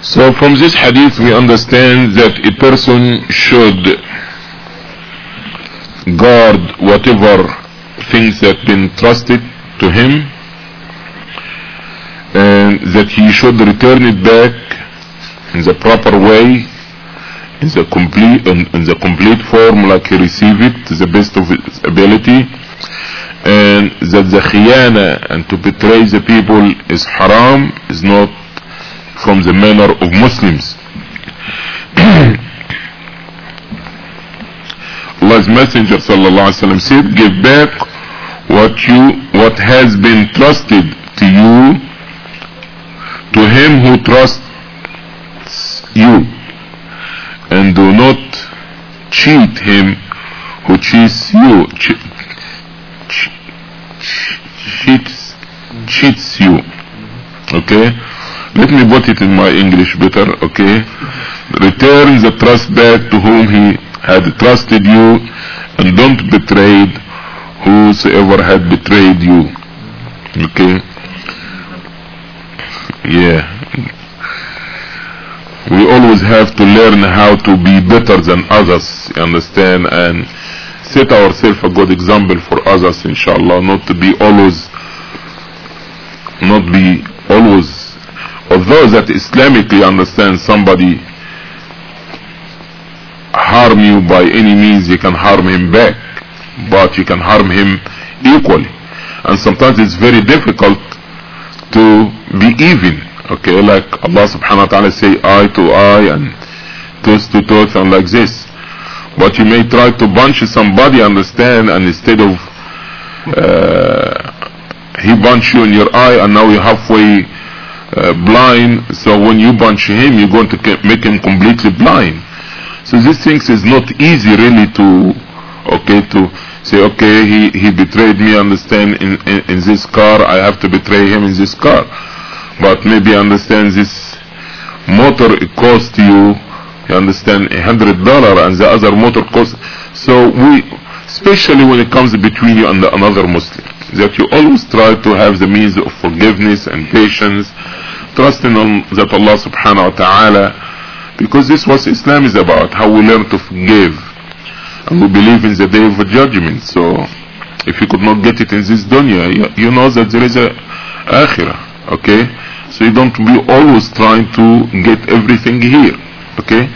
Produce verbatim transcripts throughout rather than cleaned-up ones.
So from this hadith we understand that a person should guard whatever things have been trusted to him, and that he should return it back in the proper way, in the complete in, in the complete form like he received it to the best of his ability, and that the khiyana and to betray the people is haram, is not from the manner of Muslims. Allah's Messenger sallallahu alaihi wasallam said, give back what you what has been trusted to you to him who trusts you, and do not cheat him who cheats you che che cheats cheats you. Okay, let me put it in my English better. Okay, return the trust back to whom he had trusted you, and don't betray whosoever had betrayed you. Okay, yeah, we always have to learn how to be better than others, you understand, and set ourselves a good example for others, inshallah, not to be always not be always although that Islamically understand somebody harm you by any means, you can harm him back, but you can harm him equally, and sometimes it's very difficult to be even. Okay, like Allah subhanahu wa ta'ala say eye to eye and tooth to tooth and like this, but you may try to punch somebody, understand, and instead of uh, he punch you in your eye and now you're halfway uh, blind, so when you punch him you're going to make him completely blind. So these things is not easy really to, okay, to say, okay, he, he betrayed me, understand, in, in, in this car, I have to betray him in this car. But maybe understand this motor, it cost you, you understand, a hundred dollar, and the other motor cost. So we, especially when it comes between you and the, another Muslim, that you always try to have the means of forgiveness and patience, trusting on that Allah subhanahu wa ta'ala, because this is what Islam is about, how we learn to forgive, and we believe in the day of judgment. So if you could not get it in this dunya, you, you know that there is a akhirah. Okay, so you don't be always trying to get everything here. Okay,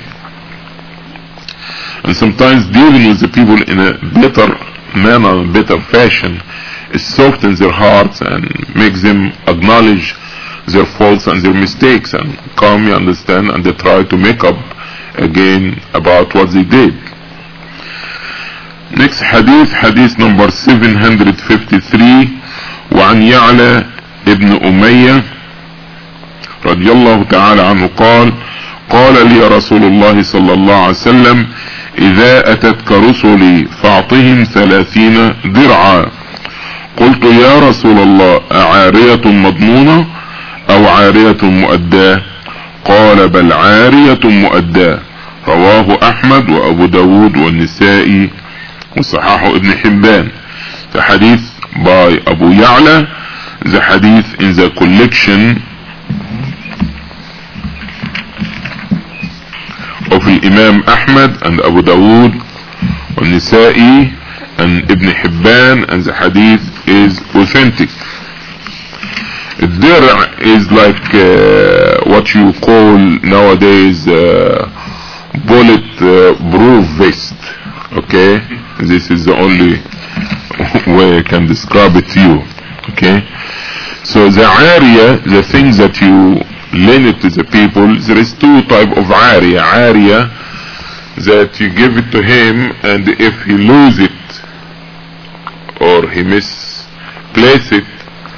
and sometimes dealing with the people in a better manner, better fashion, it softens their hearts and makes them acknowledge their faults and their mistakes, and come, you understand, and they try to make up again about what they did. Next hadith, hadith number seven hundred fifty-three, وعن يعلى ابن أمية رضي الله تعالى عنه قال قال لي رسول الله صلى الله عليه وسلم إذا أتتك رسلي فاعطهم ثلاثين درعا. قلت يا رسول الله أعارية مضمونة أو عارية مؤداة؟ قال بل عارية مؤداة. رواه أحمد وأبو داود والنسائي وصححه ابن حبان. The hadith by Abu Ya'la, the hadith in the collection of Imam Ahmad and Abu Dawood and Nisa'i and Ibn Hibban, and the hadith is authentic. Dir' is like uh, what you call nowadays uh, bullet uh, proof vest. Okay, this is the only way I can describe it to you. Okay, so the area, the things that you lend it to the people, there is two type of area. Area that you give it to him, and if he lose it or he misplace it,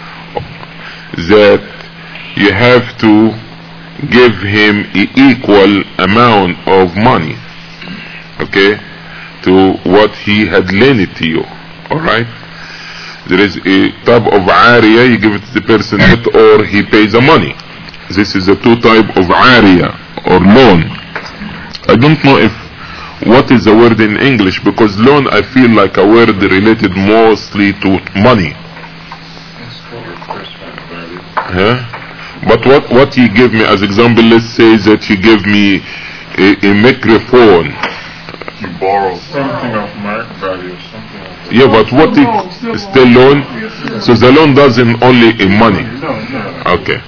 that you have to give him an equal amount of money, okay, to what he had lent it to you. Alright, there is a type of area, you give it to the person or he pays the money. This is the two type of area or loan. I don't know if what is the word in English, because loan I feel like a word related mostly to money. Huh? But what, what he gave me as example, let's say that he gave me a, a microphone. You borrow something of market value, something of that. Yeah, but what he still loan? So the loan doesn't only in money. No, no. Okay.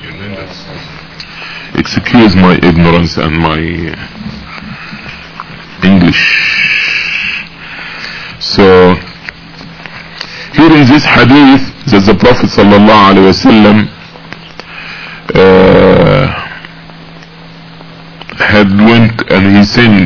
Excuse my ignorance and my English. So here in this hadith that the Prophet sallallahu alaihi wasallam uh, had went and he sent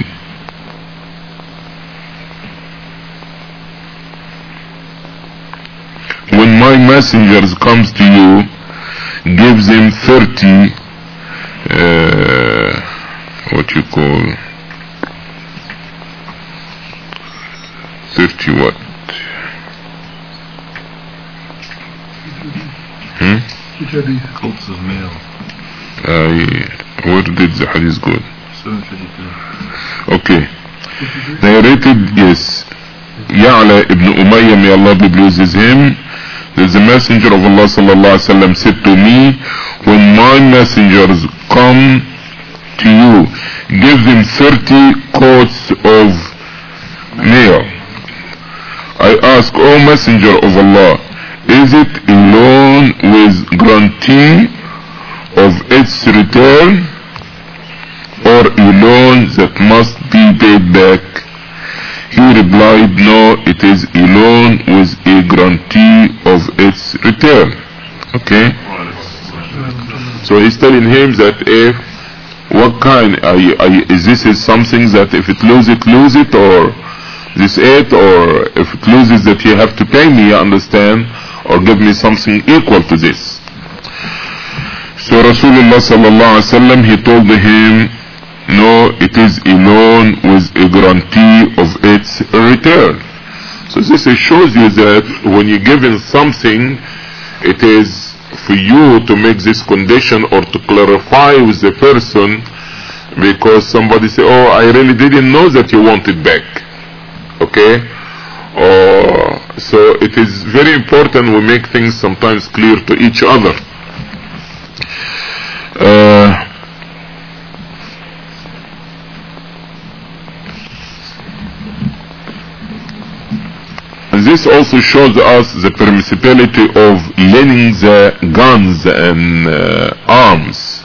when my messengers comes to you, gives him thirty uh, what you call thirty what? Hmm? Coats of mail. Uh, where did the hadith go? seven fifty-two. Okay. Narrated, yes. Ya'la ibn Umayyah, may Allah be pleased with him. There's a messenger of Allah sallallahu alaihi wasallam said to me, when my messengers come to you, give them thirty coats of mail. I ask, O messenger of Allah, is it a loan with guarantee of its return, or a loan that must be paid back? He replied, no, it is a loan with a guarantee of its return. Okay? So he's telling him that if, what kind, are you, are you, is this is something that if it loses, it lose it, or this it, or if it loses that you have to pay me, you understand, or give me something equal to this. So Rasulullah sallallahu alaihi wasallam, he told him, no, it is a loan with a guarantee of its return. So this shows you that when you're given something, it is for you to make this condition or to clarify with the person, because somebody say, oh, I really didn't know that you want it back. Okay? Or, so it is very important we make things sometimes clear to each other. Uh, This also shows us the permissibility of lending the guns and uh, arms,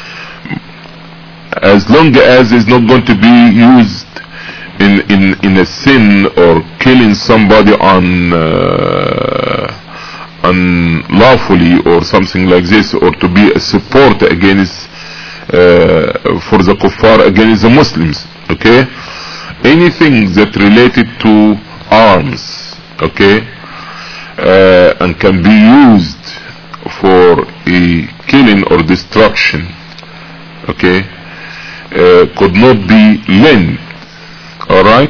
as long as it's not going to be used in in in a sin or killing somebody un uh, unlawfully or something like this, or to be a support against uh, for the kuffar against the Muslims. Okay, anything that related to arms, okay, uh, and can be used for a killing or destruction, okay, uh, could not be lent, alright,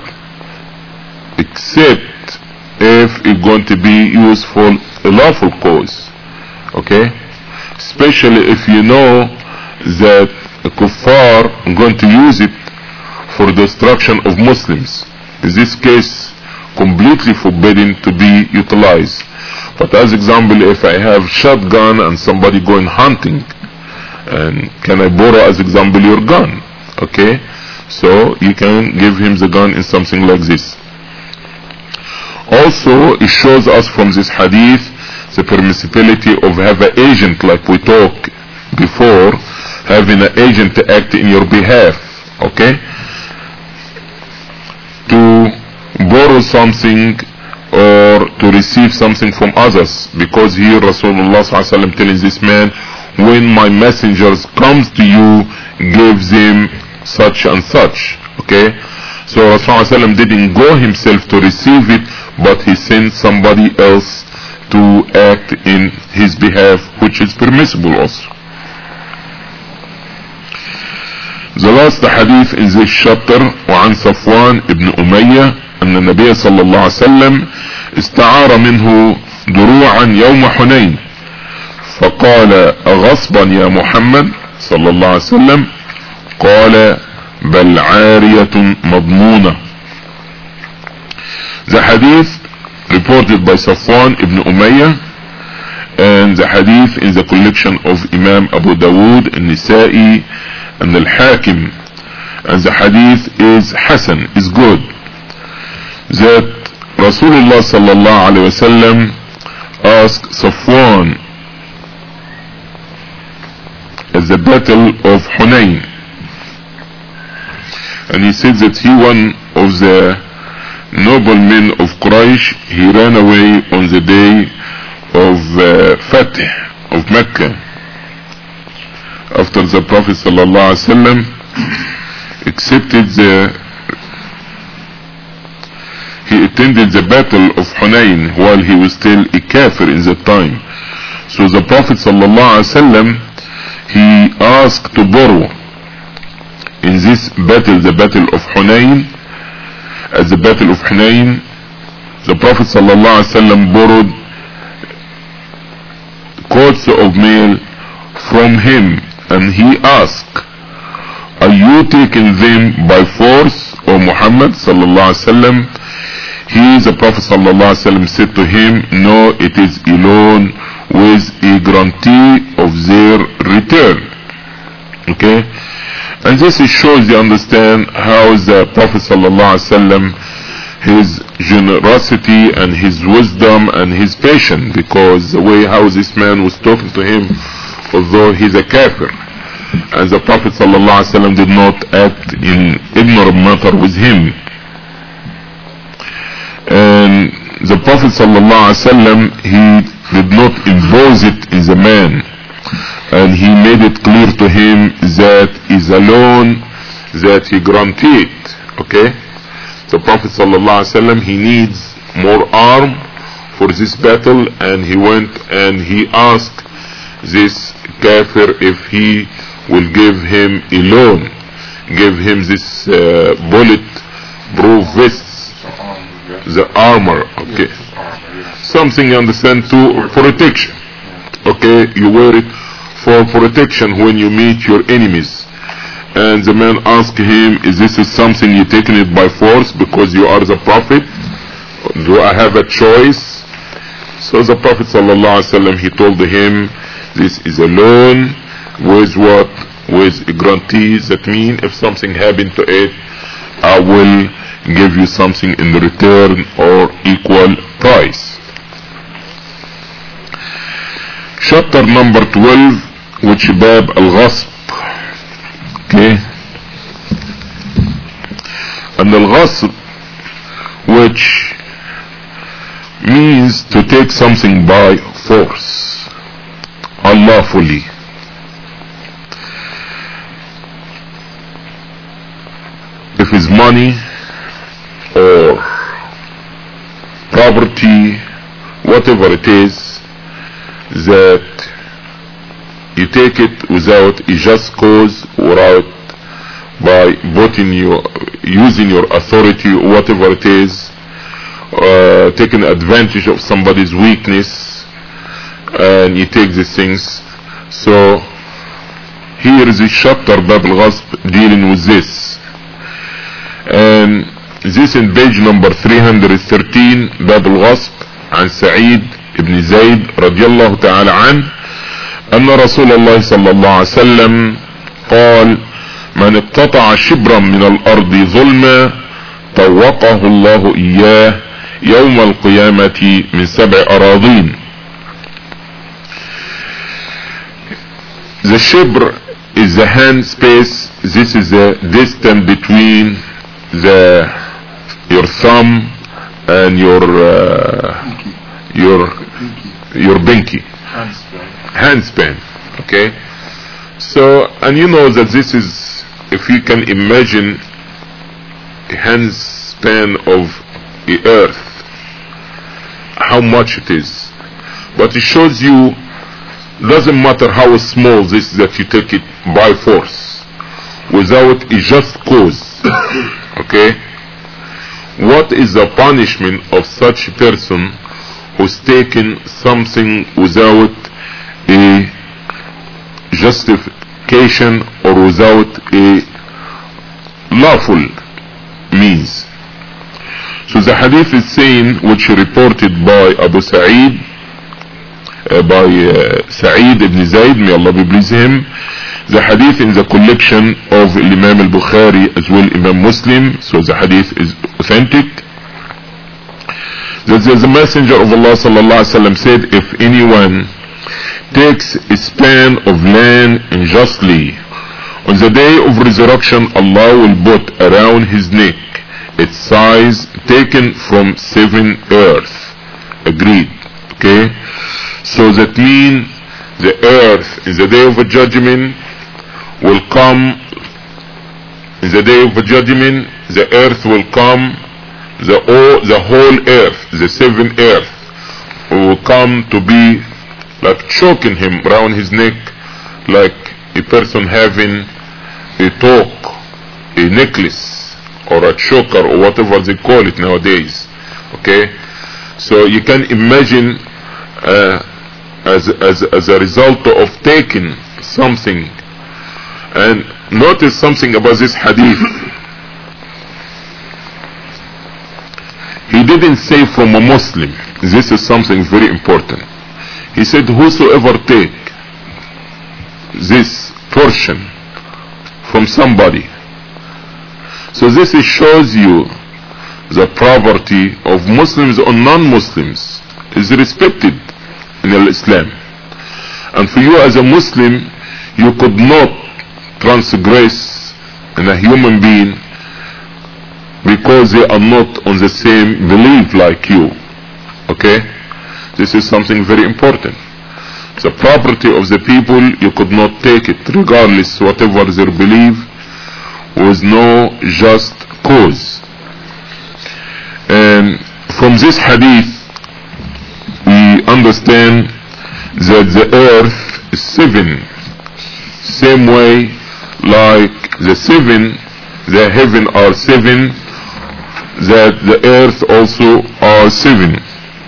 except if it's going to be used for a lawful cause, okay, especially if you know that a kuffar are going to use it for destruction of Muslims. In this case, completely forbidden to be utilized. But as example, if I have shotgun and somebody going hunting, and can I borrow as example your gun? Okay, so you can give him the gun in something like this. Also, it shows us from this hadith the permissibility of have an agent, like we talked before, having an agent to act in your behalf, okay, to borrow something or to receive something from others, because here Rasulullah sallallahu alaihi wasallam telling this man, when my messengers comes to you, gives them such and such. Okay, so Rasulullah sallallahu alaihi wasallam didn't go himself to receive it, but he sent somebody else to act in his behalf, which is permissible also. The last hadith in this chapter, وعن صفوان ابن أمية أن النبي صلى الله عليه وسلم استعار منه دروعا يوم حنين فقال غصبا يا محمد صلى الله عليه وسلم قال بل عارية مضمونة. The hadith reported by Safwan ibn Umayyah and the hadith in the collection of Imam Abu Dawood, An-Nisa'i, and Al-Hakim, and the hadith is Hasan, is good, that Rasulullah sallallahu alayhi wa sallam asked Safwan at the battle of Hunayn, and he said that he, one of the noblemen of Quraysh, he ran away on the day of uh, Fatih of Mecca after the Prophet sallallahu alaihi wasallam accepted the he attended the battle of Hunayn while he was still a kafir in that time. So the Prophet sallallahu alaihi wasallam, he asked to borrow in this battle, the battle of Hunayn. At the battle of Hunayn, the Prophet sallallahu alaihi wasallam borrowed coats of mail from him, and he asked, "Are you taking them by force, O Muhammad sallallahu alaihi wasallam?" He, the Prophet sallallahu alaihi wasallam, said to him, "No, it is a loan with a guarantee of their return." Okay, and this shows you understand how the Prophet sallallahu alaihi wasallam, his generosity and his wisdom and his patience, because the way how this man was talking to him, although he's a kafir, and the Prophet sallallahu alaihi wasallam did not act in ignorant matter with him. And the Prophet sallallahu alaihi wasallam, he did not impose it in the man, and he made it clear to him that is a loan that he granted. Okay, the Prophet sallallahu alaihi wasallam, he needs more arm for this battle, and he went and he asked this kafir if he will give him a loan, give him this uh, bullet proof vest, the armor, okay, something you understand, to protection. Okay, you wear it for protection when you meet your enemies. And the man asked him, "Is this is something you taking it by force because you are the Prophet? Do I have a choice?" So the Prophet sallallahu alaihi wasallam, he told him, "This is a loan with what? With a guarantee. That means if something happened to it, I will give you something in return or equal price." Chapter number twelve, which Bab al-Ghasb. Okay, and al-Ghasb, which means to take something by force, unlawfully. If it's money or property, whatever it is, that you take it without a just cause, without by putting your, using your authority, whatever it is, uh, taking advantage of somebody's weakness, and you take these things. So here is a chapter, Bab al-Ghasb, dealing with this. And this in page number three hundred thirteen, Bab al-Ghasb, عن سعيد ibn Zayd رضي الله تعالى عنه أن رسول الله صلى الله عليه وسلم قال: من اقتطع شبرا من الأرض ظلما طوقه الله إياه يوم القيامة من سبع أراضين. The shibr is the hand space. This is the distance between the your thumb and your uh, your your binky, handspan. Okay, so, and you know that this is, if you can imagine a handspan of the earth, how much it is. But it shows you, doesn't matter how small this, that you take it by force without a just cause. Okay, what is the punishment of such a person who's taken something without a justification or without a lawful means? So the hadith is saying, which reported by Abu Sa'id uh, by uh, Sa'id ibn Zayd, may Allah be pleased him. The hadith in the collection of Imam al-Bukhari as well Imam Muslim, so the hadith is authentic. That the Messenger of Allah sallallahu alaihi wasallam said, if anyone takes a span of land unjustly, on the day of resurrection Allah will put around his neck its size taken from seven earth. Agreed. Okay, so that means the earth in the day of judgment will come, in the day of judgment the earth will come, the, all, the whole earth, the seven earth will come to be like choking him around his neck, like a person having a talk, a necklace or a choker or whatever they call it nowadays. Okay, so you can imagine uh, as, as, as a result of taking something. And notice something about this hadith. He didn't say from a Muslim. This is something very important. He said whosoever take this portion from somebody. So this shows you the property of Muslims or non-Muslims is respected in Islam. And for you as a Muslim, you could not transgress in a human being because they are not on the same belief like you. Okay, this is something very important. The property of the people, you could not take it regardless whatever their belief, with no just cause. And from this hadith we understand that the earth is seven, same way like the seven, the heaven are seven, that the earth also are seven.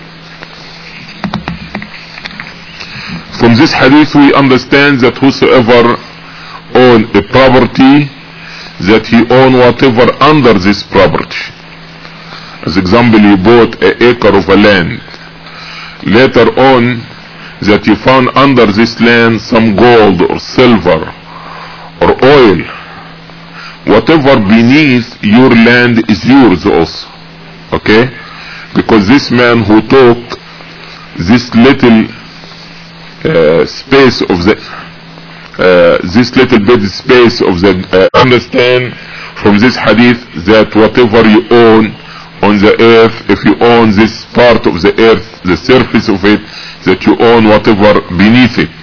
From this hadith we understand that whosoever own a property, that he own whatever under this property. As example, you bought an acre of a land. Later on, that you found under this land some gold or silver or oil. Whatever beneath your land is yours also. Okay? Because this man who took this little uh, space of the uh, this little bit space of the uh, understand from this hadith that whatever you own on the earth, if you own this part of the earth, the surface of it, that you own whatever beneath it.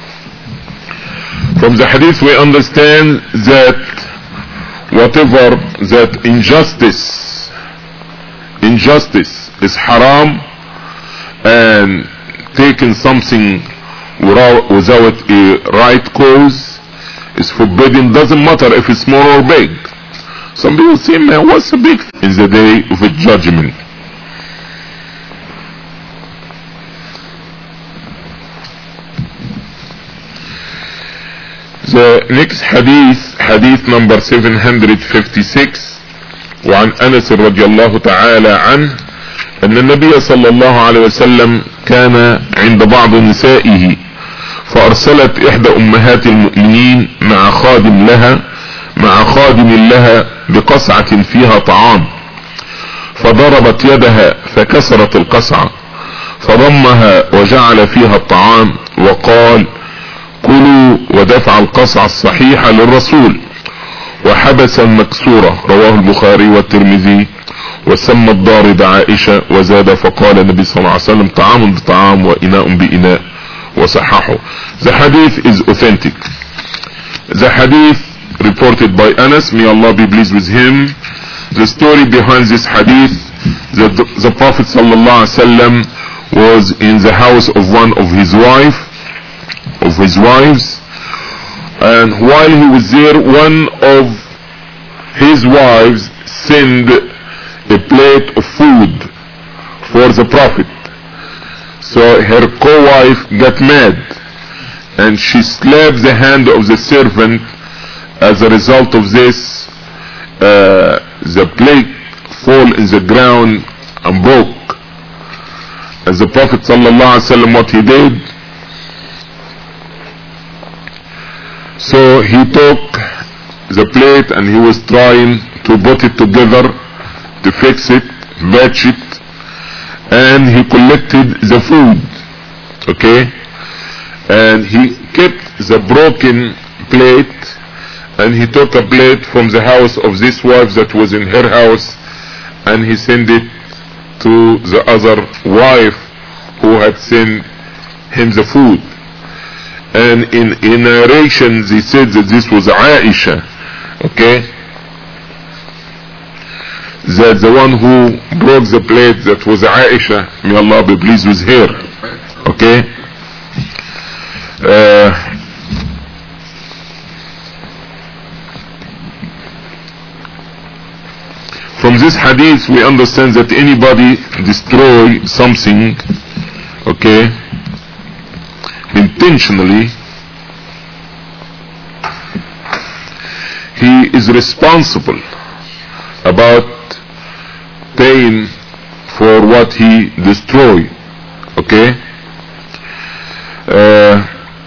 From the hadith we understand that whatever that injustice injustice is haram, and taking something without, without a right cause is forbidden. Doesn't matter if it's small or big. Some people say, man, what's the big thing? Is the day of a judgment. The next hadith, hadith number seven hundred fifty-six, وعن أنس رضي الله تعالى عنه أن النبي صلى الله عليه وسلم كان عند بعض نسائه فأرسلت إحدى أمهات المؤمنين مع خادم لها مع خادم لها بقصعة فيها طعام، فضربت يدها فكسرت القصعة، فضمها وجعل فيها الطعام وقال كلوا، ودفع القصعة الصحيحة للرسول وحبس المكسورة. رواه البخاري والترمذي. وسمى الضارب عائشة وزاد فقال النبي صلى الله عليه وسلم طعام بطعام وإناء بإناء وصححه. The hadith is authentic. The hadith reported by Anas, may Allah be pleased with him. The story behind this hadith, that the, the Prophet sallallahu alaihi wasallam was in the house of one of his wife, of his wives, and while he was there, one of his wives sent a plate of food for the Prophet. So her co-wife got mad and she slapped the hand of the servant. As a result of this, uh, the plate fall in the ground and broke. as the Prophet sallallahu alaihi wasallam, what he did, so he took the plate and he was trying to put it together, to fix it, batch it, and he collected the food, okay, and he kept the broken plate, and he took a plate from the house of this wife that was in her house, and he sent it to the other wife who had sent him the food. And in, in narrations he said that this was Aisha, okay, that the one who broke the plate, that was Aisha, may Allah be pleased with her, okay. Uh, from this hadith we understand that anybody destroy something, okay, intentionally, he is responsible about paying for what he destroyed, okay. Uh,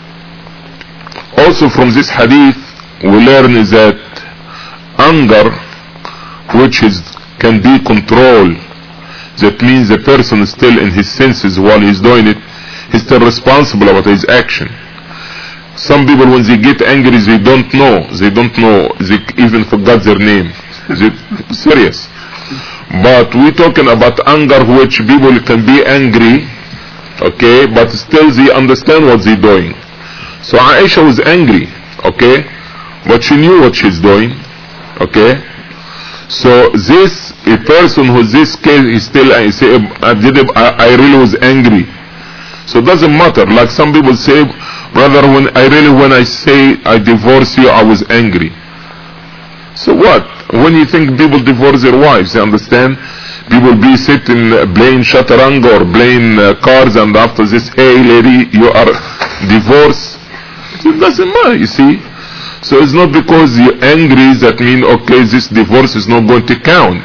also from this hadith we learn is that anger, which is can be controlled, that means the person is still in his senses while he's doing it, he's still responsible about his action. Some people when they get angry they don't know, they don't know, they even forgot their name. Is it serious? But we're talking about anger which people can be angry, okay, but still they understand what they're doing. So Aisha was angry, okay, but she knew what she's doing, okay. So this, a person who this case is still, I say, I did it, I, I really was angry. So it doesn't matter. Like some people say, brother, when I really, when I say I divorce you, I was angry. So what? When you think people divorce their wives, you understand? People be sitting playing shatarang or playing uh, cards, and after this, hey lady, you are divorced. It doesn't matter, you see. So it's not because you're angry that mean, okay, this divorce is not going to count.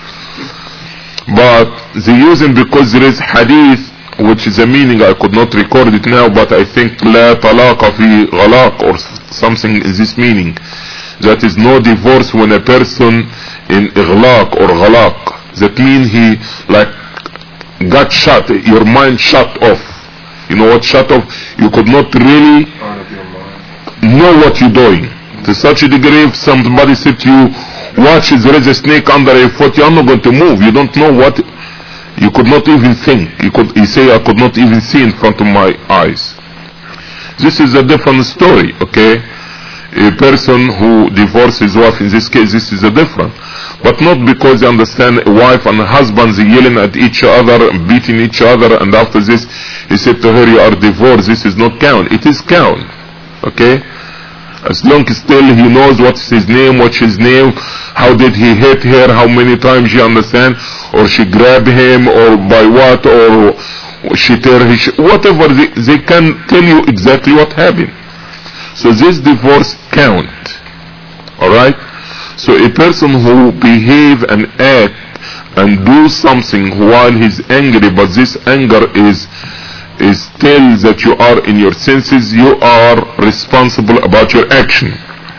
But they use it because there is hadith, which is a meaning, I could not record it now, but I think la talaqa fi ghalaq or something is this meaning. That is no divorce when a person in ighlaq or ghalaq. That means he like got shut, your mind shut off. You know what shut off? You could not really know what you're doing. To such a degree, if somebody said to you, watch, there is a snake under your foot, you're not going to move. You don't know what, you could not even think. You could, you say, I could not even see in front of my eyes. This is a different story, okay? A person who divorces his wife, in this case, this is a different. But not because you understand a wife and a husband yelling at each other, beating each other, and after this, he said to her, you are divorced, this is not count. It is count, okay? As long as still he knows what's his name, what's his name, how did he hit her, how many times she understand, or she grabbed him, or by what, or she tear his, whatever, they, they can tell you exactly what happened. So this divorce count, alright? So a person who behave and act and do something while he's angry, but this anger is is still that you are in your senses, you are responsible about your action.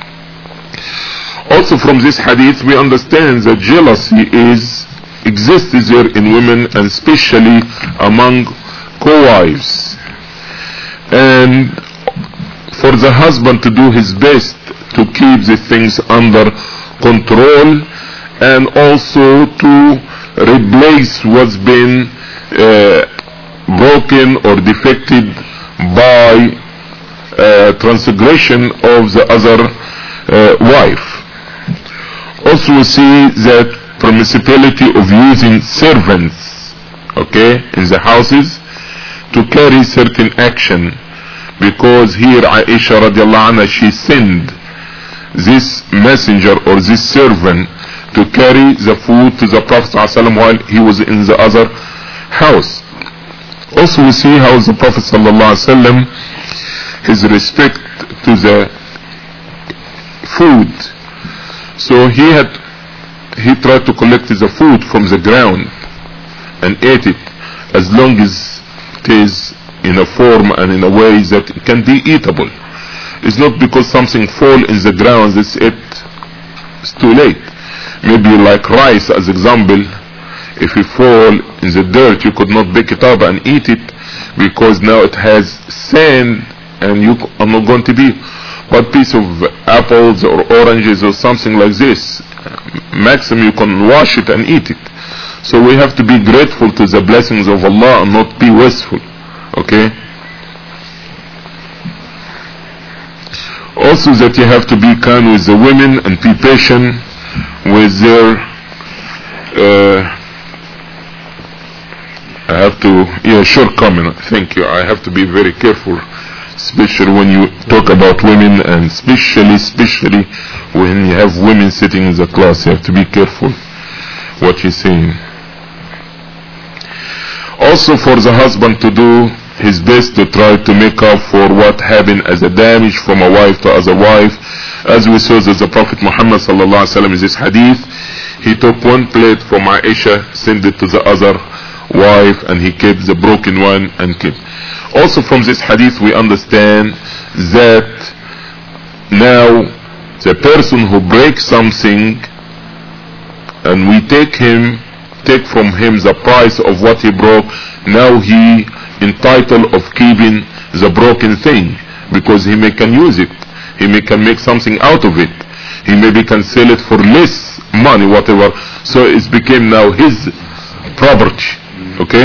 Also from this hadith we understand that jealousy is exists there in women, and especially among co-wives, and for the husband to do his best to keep the things under control, and also to replace what's been uh, broken or defected by uh, transgression of the other uh, wife. Also we see that permissibility of using servants, okay, in the houses to carry certain action, because here Aisha radiallahu anha, she sent this messenger or this servant to carry the food to the Prophet ﷺ while he was in the other house. Also we see how the Prophet ﷺ, his respect to the food. So he had, he tried to collect the food from the ground and ate it. as long as it is in a form and in a way that it can be eatable. It's not because something fall in the ground that's it, it's too late. Maybe like rice as example, if it fall in the dirt you could not pick it up and eat it because now it has sand and you are not going to be. But piece of apples or oranges or something like this, maximum you can wash it and eat it. So we have to be grateful to the blessings of Allah and not be wasteful. Okay? Also that you have to be kind with the women and be patient with their uh, I have to, yeah, shortcoming. Thank you. I have to be very careful, especially when you talk about women, and especially, especially when you have women sitting in the class. You have to be careful what you're saying. Also, for the husband to do his best to try to make up for what happened as a damage from a wife to other wife, as we saw that the Prophet Muhammad sallallahu alaihi wasallam in this hadith, he took one plate from Aisha, sent it to the other wife, and he kept the broken one and kept. Also from this hadith we understand that now the person who breaks something and we take him take from him the price of what he broke, now he entitled of keeping the broken thing because he may can use it, he may can make something out of it, he maybe can sell it for less money, whatever, so it became now his property. Okay?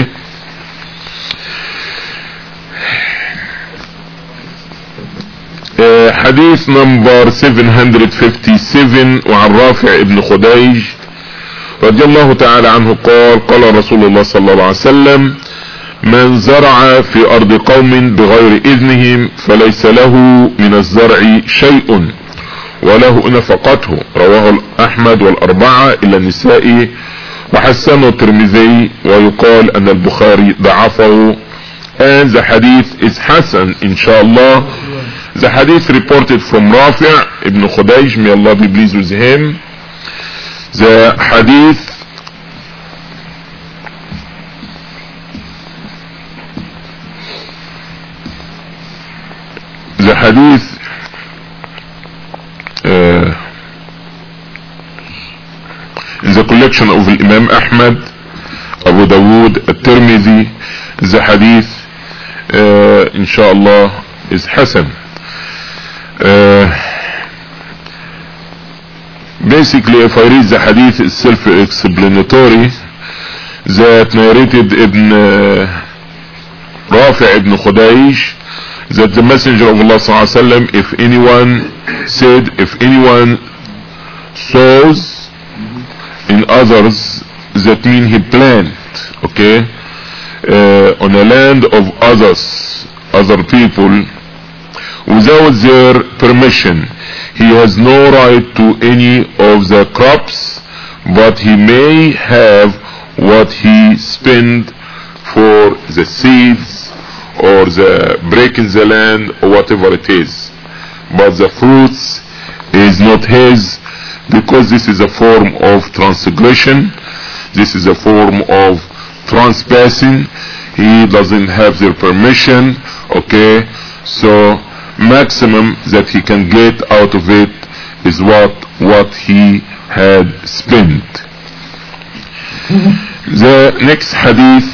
Uh, hadith number seven hundred fifty-seven وعن رافع ابن خديج رضي الله تعالى عنه قال قال رسول الله صلى الله عليه وسلم من زرع في أرض قوم بغير إذنهم فليس له من الزرع شيء وله نفقته. رواه أحمد والأربعة إلى النساء وحسنه الترمذي ويقال أن البخاري ضعفه. And the hadith is Hasan, inshallah. The hadith reported from Rafi' ibn Khudayj, may Allah be pleased with him. The hadith the hadith uh, in the collection of Imam Ahmad, Abu Dawood, At-Tirmidhi, the hadith uh, inshallah is Hasan. Uh, basically if I read the hadith, it's self-explanatory that narrated Ibn uh, Rafi' ibn Khudayj that the Messenger of Allah sallallahu alaihi wasallam, if anyone said, if anyone sows in others, that mean he plant, okay, uh, on a land of others, other people, without their permission, he has no right to any of the crops, but he may have what he spent for the seeds or the breaking the land or whatever it is, but the fruits is not his, because this is a form of transgression, this is a form of trespassing. He doesn't have their permission, okay, so maximum that he can get out of it is what what he had spent. The next hadith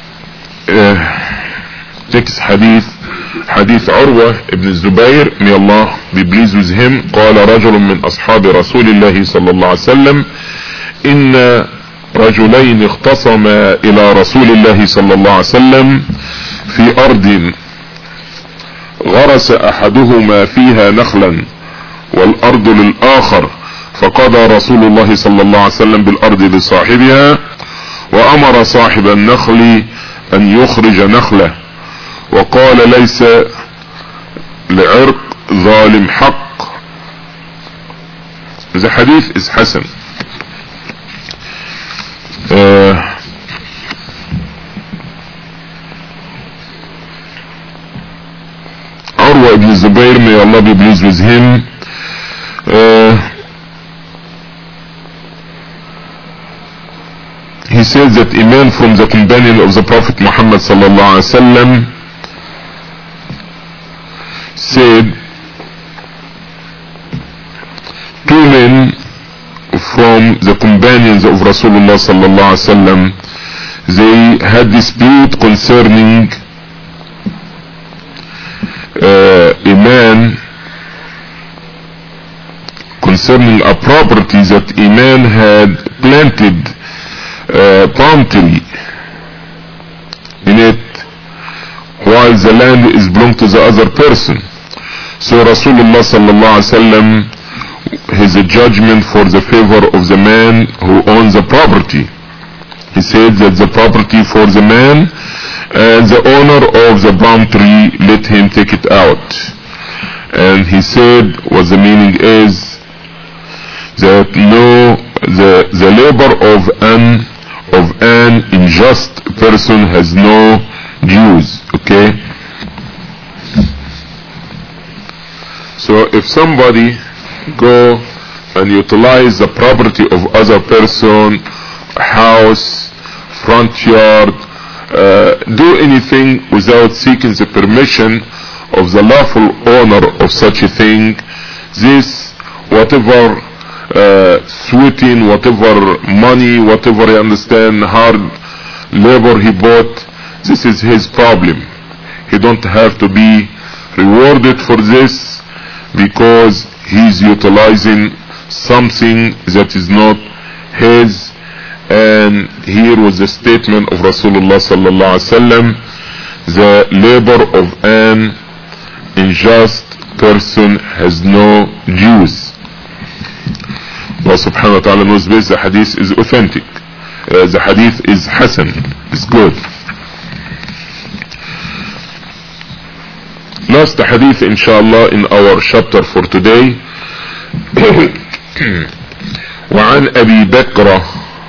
uh, next hadith حديث عروة ابن الزبير, may Allah be pleased with him, قال رجل من أصحاب رسول الله صلى الله عليه وسلم إن رجلين اختصما إلى رسول الله صلى الله عليه وسلم في أرض غرس أحدهما فيها نخلا والأرض للآخر فقضى رسول الله صلى الله عليه وسلم بالأرض لصاحبها وأمر صاحب النخل أن يخرج نخله وقال ليس لعرق ظالم حق. The hadith is Hasan. uh, Urwa ibn Zubayr, may Allah be pleased with him, uh, he he says that a man from the companion of the Prophet Muhammad sallallahu alaihi wasallam said, two men from the companions of Rasulullah sallallahu alaihi wasallam, they had dispute concerning uh, a man, concerning a property that a man had planted uh, palm tree in it, while the land is belonged to the other person. So Rasulullah sallallahu alaihi wasallam, his judgment for the favor of the man who owns the property. He said that the property for the man, and the owner of the palm tree, let him take it out. And he said what the meaning is, that no, the the labor of an of an unjust person has no dues. Okay. So if somebody go and utilize the property of other person, house, front yard, uh, do anything without seeking the permission of the lawful owner of such a thing, this, whatever uh, sweating, whatever money, whatever you understand, hard labor he bought, this is his problem. He don't have to be rewarded for this, because he's utilizing something that is not his. And here was the statement of Rasulullah sallallahu alaihi wasallam, the labor of an unjust person has no dues. Allah subhanahu wa ta'ala knows best. The hadith is authentic. Uh, the hadith is hasan, is good. Last hadith inshallah in our chapter for today. وعن أبي بكر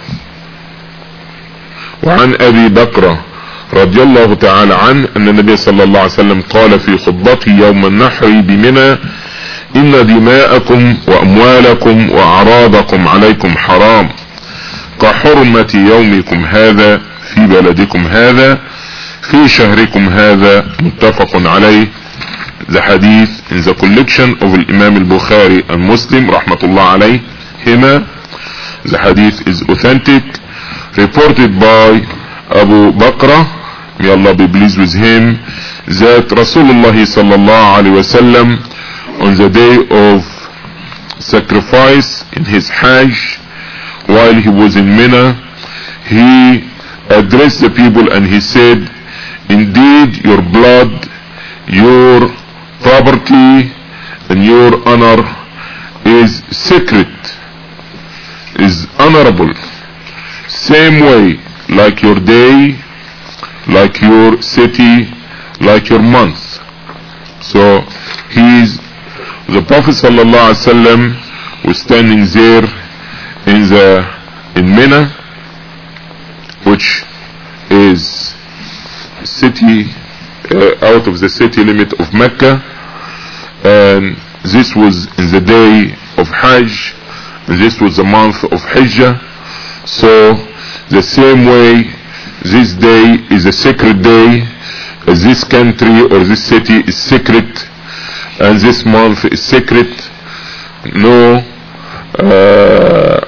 وعن أبي بكر رضي الله تعالى عنه أن النبي صلى الله عليه وسلم قال في خطبته يوم النحر بمنى: إن دماءكم وأموالكم وأعراضكم عليكم حرام كحرمة يومكم هذا في بلدكم هذا في شهركم هذا. متفق عليه. The hadith in the collection of Imam al-Bukhari and Muslim rahmatullah alayhima. The hadith is authentic, reported by Abu Bakr, may Allah be pleased with him, that Rasulullah sallallahu alayhi wa sallam, on the day of sacrifice in his Hajj, while he was in Mina, he addressed the people and he said, indeed your blood, your property and your honor is sacred, is honorable, same way like your day, like your city, like your month. So he's the Prophet sallallahu alaihi wasallam was standing there in the in Mina, which is city uh, out of the city limit of Mecca, and this was in the day of Hajj, and this was the month of Hijjah. So the same way this day is a sacred day, as this country or this city is sacred, and this month is sacred. No uh,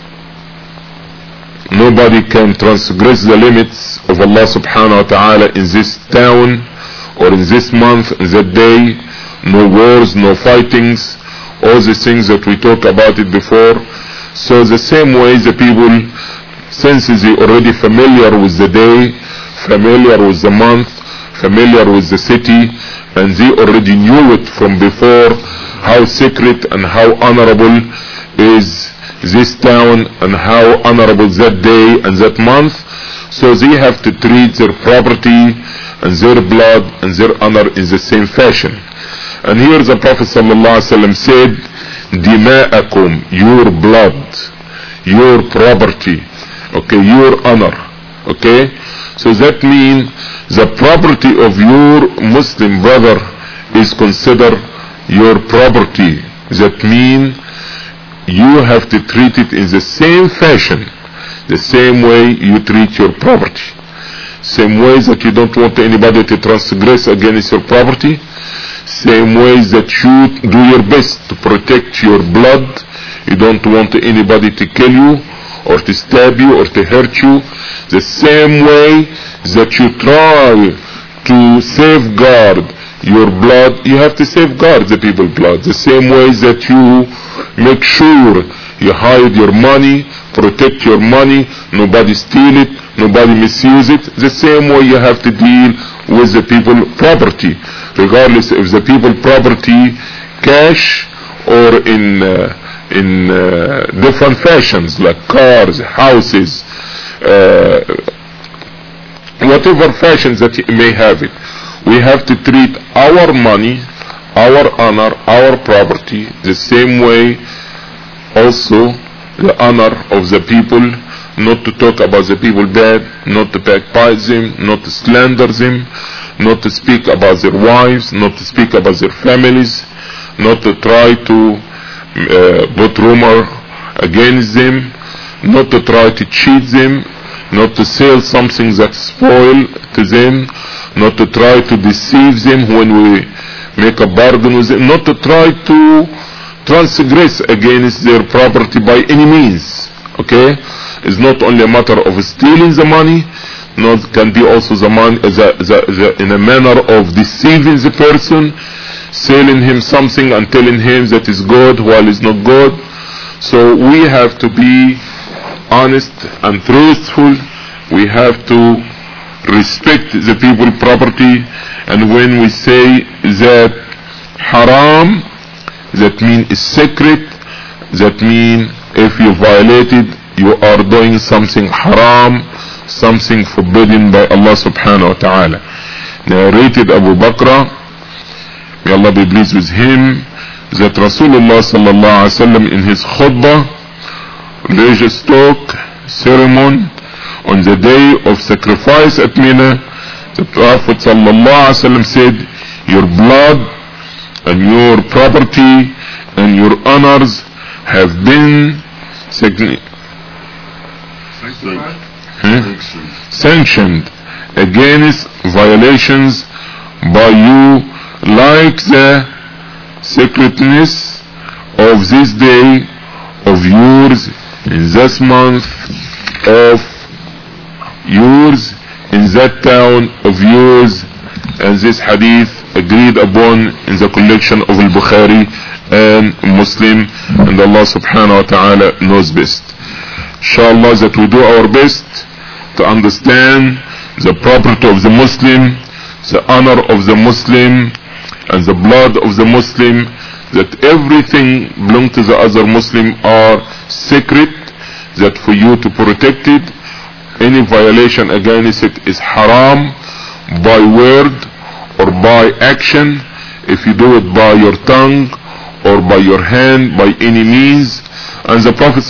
nobody can transgress the limits of Allah subhanahu wa ta'ala in this town or in this month, in that day. No wars, no fightings, all the things that we talked about it before. So the same way the people, since they already familiar with the day, familiar with the month, familiar with the city, and they already knew it from before, how sacred and how honorable is this town and how honorable that day and that month. So they have to treat their property and their blood and their honor in the same fashion. And here the Prophet sallallahu alaihi wasallam said, dima'akum, your blood, your property, okay, your honor, okay. So that means the property of your Muslim brother is considered your property. That means you have to treat it in the same fashion, The same way you treat your property. Same ways that you don't want anybody to transgress against your property. Same ways that you do your best to protect your blood. You don't want anybody to kill you or to stab you or to hurt you. The same way that you try to safeguard your blood, you have to safeguard the people's blood. The same way that you make sure you hide your money, protect your money, nobody steal it, nobody misuse it. The same way you have to deal with the people property, regardless if the people property cash or in uh, in uh, different fashions like cars, houses, uh, whatever fashions that you may have it. We have to treat our money, our honor, our property the same way. Also the honor of the people, not to talk about the people bad, not to backbite them, not to slander them, not to speak about their wives, not to speak about their families, not to try to uh, put rumor against them, not to try to cheat them, not to sell something that's spoil to them, not to try to deceive them when we make a bargain with them, not to try to transgress against their property by any means. Okay, it's not only a matter of stealing the money, not can be also the money the, the, the, in a manner of deceiving the person, selling him something and telling him that is good while it's not good. So we have to be honest and truthful. We have to respect the people property, and when we say that haram, that means it's sacred. That means if you violate it, you are doing something haram, something forbidden by Allah subhanahu wa ta'ala. Narrated Abu Bakr, may Allah be pleased with him, that Rasulullah sallallahu alaihi wasallam in his khutbah, religious talk, sermon, on the day of sacrifice at Mina, the Prophet sallallahu alaihi wasallam said, your blood and your property and your honors have been sanctioned, hmm? sanctioned against violations by you, like the sacredness of this day of yours, in this month of yours, in that town of yours. And this hadith agreed upon in the collection of Al-Bukhari and Muslim, and Allah subhanahu wa ta'ala knows best. Inshallah, that we do our best to understand the property of the Muslim, the honor of the Muslim, and the blood of the Muslim, that everything belong to the other Muslim are sacred, that for you to protect it, any violation against it is haram, by word or by action. If you do it by your tongue or by your hand, by any means. And the Prophet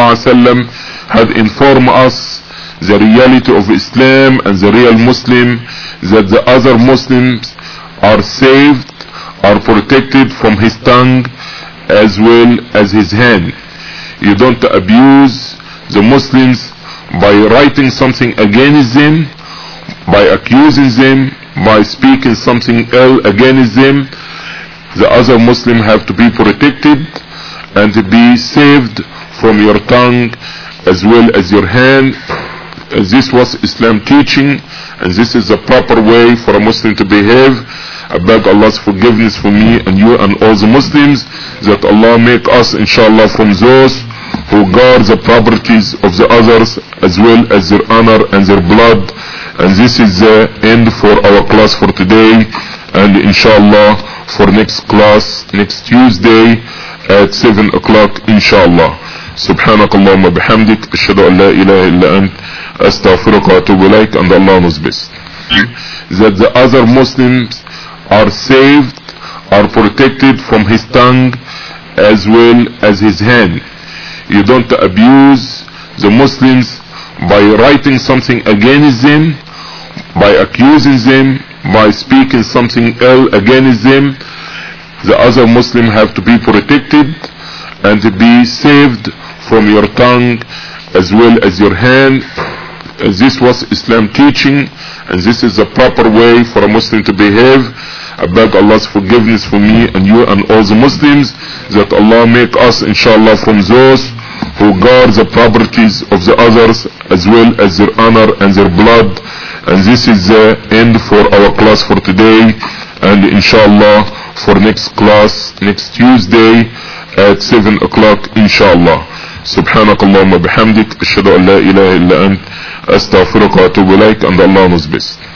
ﷺ had informed us the reality of Islam and the real Muslim, that the other Muslims are saved, are protected from his tongue as well as his hand. You don't abuse the Muslims by writing something against them, by accusing them, by speaking something else against them. The other Muslim have to be protected and to be saved from your tongue as well as your hand. As this was Islam teaching, and this is the proper way for a Muslim to behave. I beg Allah's forgiveness for me and you and all the Muslims, that Allah make us inshallah from those who guard the properties of the others as well as their honor and their blood. And this is the end for our class for today, and inshallah for next class next Tuesday at seven o'clock inshallah. سبحانك اللهم بحمدك أشهد أن لا إله إلا أنت أستغفرك وأتوب إليك. And Allah knows best. That the other Muslims are saved, are protected from his tongue as well as his hand. You don't abuse the Muslims by writing something against them, by accusing them, by speaking something else against them. The other Muslims have to be protected and to be saved from your tongue as well as your hand. This was Islam teaching, and this is the proper way for a Muslim to behave. I beg Allah's forgiveness for me and you and all the Muslims, that Allah make us inshallah from those who guard the properties of the others as well as their honor and their blood. And this is the end for our class for today, and inshallah for next class next Tuesday at seven o'clock inshallah. سبحانك اللهم بحمدك أشهد أن لا إله إلا أنت أستغفرك وأتوب إليك, and Allah knows best.